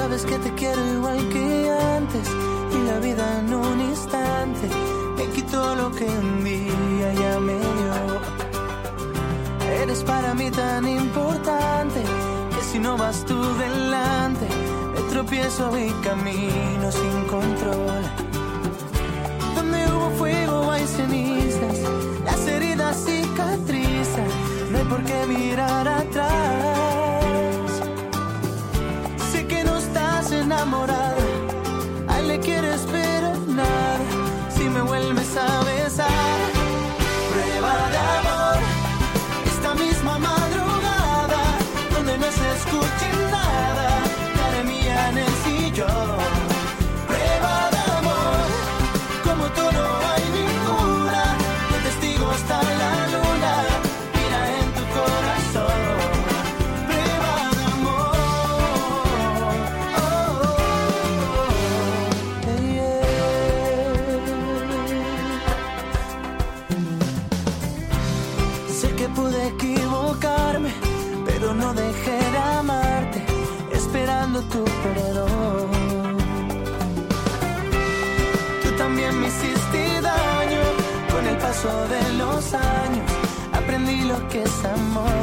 sabes que te quiero igual que antes, y la vida en un instante me quitó lo que un día ya me dio. Eres para mí tan importante que si no vas tú delante, me tropiezo y camino sin control. Donde hubo fuego hay cenizas, las heridas cicatrizan, no hay por qué mirar atrás. Sé que no estás enamorada, a él le quieres pero nada, si me vuelves a besar. Prueba de amor, esta misma madrugada, donde no se escuche nada, cara mía en el sillón. Prueba de amor, como tú no hay ninguna, de testigo hasta la luna, mira en tu corazón. Prueba de amor, oh, oh, oh, yeah. Sé que pude equivocarme, pero no dejé de amarte, esperando tu perdón. Tú también me hiciste daño, con el paso de los años aprendí lo que es amor.